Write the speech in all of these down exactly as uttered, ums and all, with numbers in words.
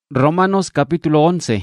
Romanos capítulo once.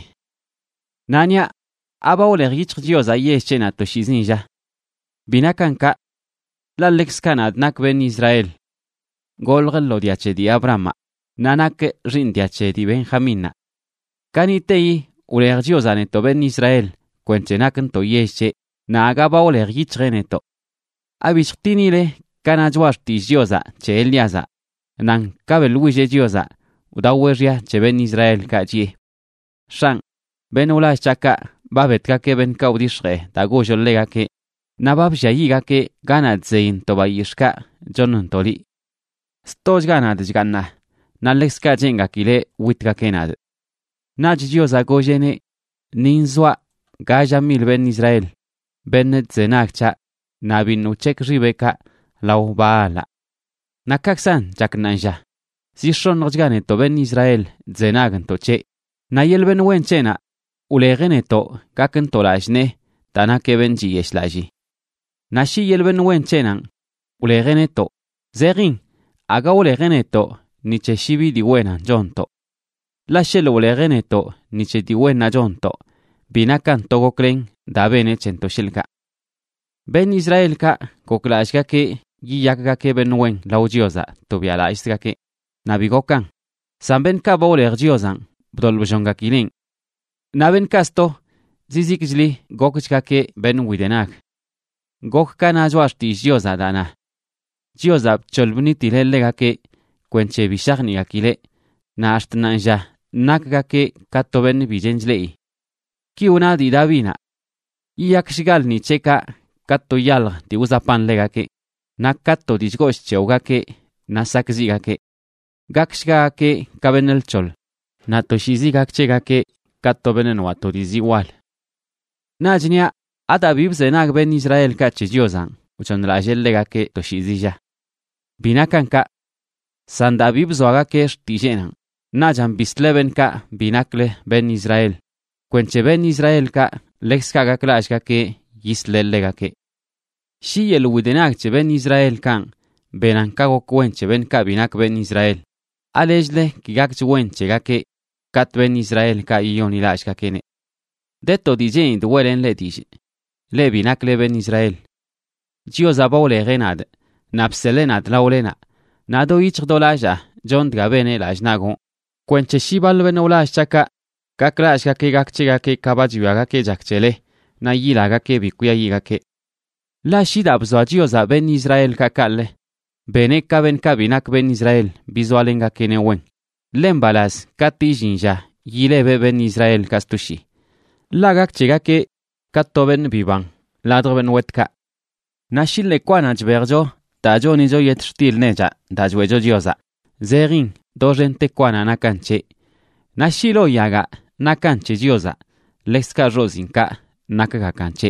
Nania, aba ole gich Dios aye chena to shizinja. Binakanka, la lex kanad nak ben Israel. Golgel lo diache di Abraham, nanak rin diache di Benjamina. Kanitei, ule Dios aneto ben Israel, kwenchenaken to yeche, na agaba ole gich reneto. Abishtinile, kanajwashti Diosa, che Eliasa, nan kabel wije Diosa. Udaweria che ben Israel ka ji. Shang, ben ula chaka, babet ka ke ben kaudishre, da gojo lega ke, nabab jayiga ke ganad zein toba yishka, jonun toli. Stoj ganad jganna, na lexka jenga kile witka kenad. Naj dioza gojene, ninzwa, gaja mil ben Israel, ben zenakcha, nabin uchek ribeka, lau baala. Nakaksan jaknanja. Si shon rjgane to ben Israel zenagan to che, na yel ben wen chena, ulegene to kaken to lajne, tana ke ben jiyesh laji. Na shi yel ben wen chenan, ulegene to, zerin, aga ulegene to, niche shibi di wena jonto. La shel ulegene to, niche di wena jonto, binakan togo kren, da bene chento shilka. Ben Israel ka, koklashka ke, yiyaka ke ben wen laujioza, to biala istka ke. Nabigokan, samben ka bawler jiozan, bdol bjonga kilin. Naben kasto, zizikjli gokchka ke ben widenak. Gok kana jwashti jioza dana. Jioza cholbni tilellega ke, kwenche bishagni akile, na ashtnanja, nakga ke katto ben bijenjlei. Ki una di davina. Iyak shigal ni cheka, katto yal di uzapan lega ke, na katto di jgosh cheuga ke, na sakziga ke. Gakshga ke kabenel chol, na toshizi gakchega ke katto benen watorizi wal. Najnia, ata bibzenag ben Israel kache jiozan, uchon la jellega ke toshizija. Binakanka, sanda bibzoaga ke shtijenan, najan bisleben ka binakle ben Israel. Kwenche ben Israel ka lexka gaklashga ke yislellega ke. Shi el widenag che ben Israel kan, benankago kwenche ben ka binak ben Israel. Alejle kigak chwenche gake kat ben Israel ka ioni lashka kene. Detto dijein duelen le dije. Le binakle ben Israel. Gio zabole renad, napselenad laulena. Nado ich dolaja, John gabene lajnago. Kwenche shibal ben ulashaka, kaklashka ke gakchega ke kabajuaga ke jakchele, na yilaga ke bikuya yigake. La shida bzo gio za ben Israel kakalle. Beneka ben kabinak ben Israel, bizualenga kene wen. Lembalas, kati jinja, yilebe ben Israel kastushi. Lagak chega ke, katto ben biban, ladro ben wetka. Nashile kwanaj berjo, dajo nijo yetshtil neja, dajwejo dioza. Zerin, dojente kwana nakanche. Nashilo yaga, nakanche dioza. Leska rozinka, nakakakanche.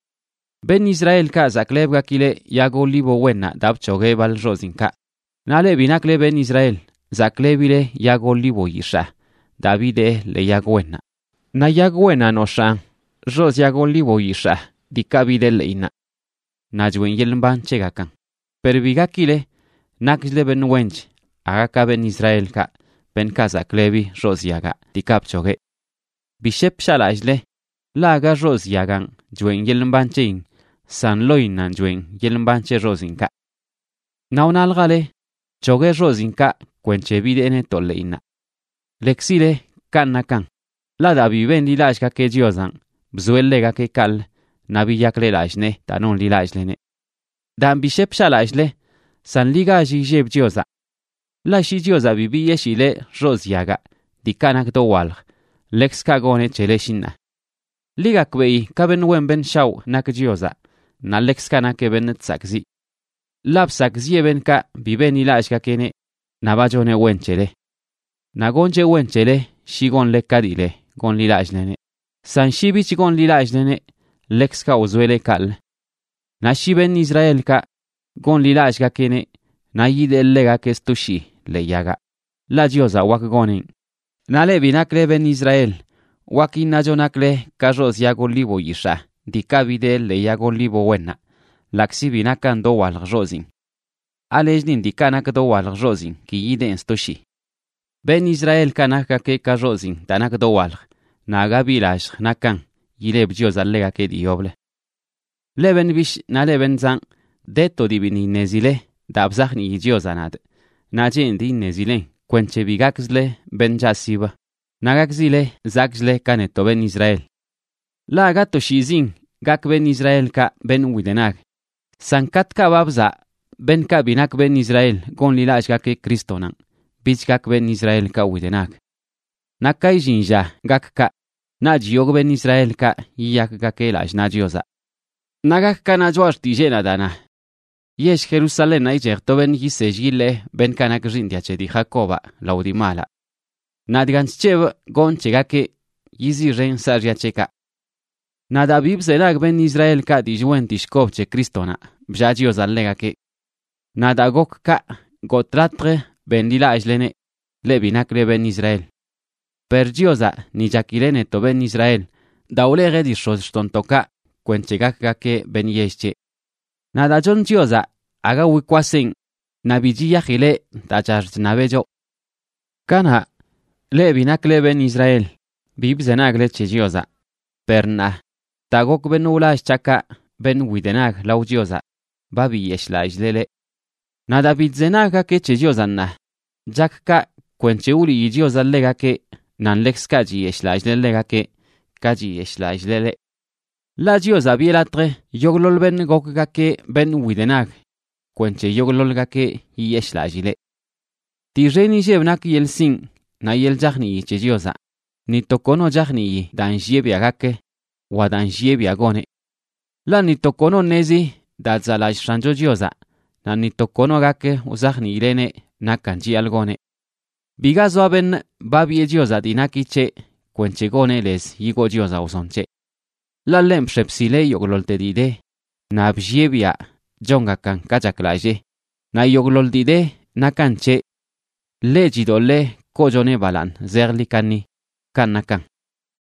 Ben Israel ka zaklebga kile yago libo wena dabchoge bal rozinka. Nale binakle ben Israel, zaklebile yago libo yisha, Davide le yago wena. Na yago wena no shan, roz yago libo yisha, dikabide leina. Najwen yelmban chegakan. Perbiga kile, nakle ben wench, agaka ben Israel ka, ben ka zaklebi roz yaga, dikabchoge. Bishep shalajle, laga roz yagan, jwen yelmban chein, san loin nan jwen yelmbanche rozinka. Naunalgale, choge rozinka kwenche bidene toleina. Lexile kanakan. La dabi ben lilashka ke jiozan, bzuellega ke kal, nabiyakle lajne, tanon lilajlene. Dan bishep shalajle, san liga jijeb jioza. La shi jioza bibi yeshile rozyaga, dikanak do walg, lex kagone chele shinna. Liga kwei kaben wemben shaw nak jioza. Na lex kana ke ben tsakzi. Lab sakzi ben ka biben ilashka kene nabajone wenchele. Na gonche wenchele shigon lekadile gon lilajlene. San shibi chigon lilajlene lex ka uzwele kal. Na shiben Israel ka gon lilashka kene na yidelega ke stushi le yaga. La dioza wak gonin. Na le binakle ben Israel waki najonakle kajos yago libo yisha. Dikabide le yago libo wena, laksi binakan do walg rozin. Alejnin dikanak do walg rozin, ki yiden stoshi. Ben Israel ka nakgake ka rozin da nak dowalj, naga bilaj nakan yileb Dios allegake dioble. Leben bish na leben zan detto dibini nezile da bzahni Dios anad. Najen di nezilen kwenche bigakzle ben jasiba. Nagakzile zakzle kaneto ben Israel. La gato shizin gak ben Israel ka ben widenag. Sankat ka babza ben ka binak ben Israel gon lilaj gake Kristonan. Bich gak ben Israel ka widenag. Nakay jinja gak ka na jiyog ben Israel ka yak gake laj na Diosa. Nagak ka na joash tijena dana. Yesh Jerusalem na ijerto ben yisejile ben kanak rindiache di Jacoba laudimala. Nadganschev gon chegake yizi ren sarjacheka. Nadabib zelag ben Israel ka di juentishkov che Kristona, bjajios allegake. Nadagok ka gotratre ben lila ajlene, lebinakle ben Israel. Per Diosa ni jakilene to ben Israel, daulege di shostontoka, kwenchegakake ben yesche. Nada John Diosa aga wikwasen, nabijia jile tachar nabejo. Kana lebinakle ben Israel, bib zenagle che Diosa. Perna, tagok ben ulash chaka ben widenag lau Diosa, babi yeshlaj lele. Nada bidzenaga ke che Diosanna, jakka kwenche uli Diosa lega ke nan lex kaji yeshlaj lega ke kaji yeshlaj lele. La Diosa bielatre yoglol ben gokga ke ben widenag, kwenche yoglol ga ke yeshlaj le. Ti reni jevnak yelsin, na yel jahni che Diosa. Ni tokono jahni dan jebia gake, wa dan jebia gone. La ni tokono nezi da zalaj ranjo Diosa, na ni tokono gake uzahni irene na kanji algone. Bigazo ben babi Diosa dinakiche, kwenche gone les yigo Diosa usonche. La lem shepsile yoglol te dide, na bjebia jonga kan kajaklaje, na yoglol dide na kanche, le jidole kojone balan zerli kanni. Kanakan.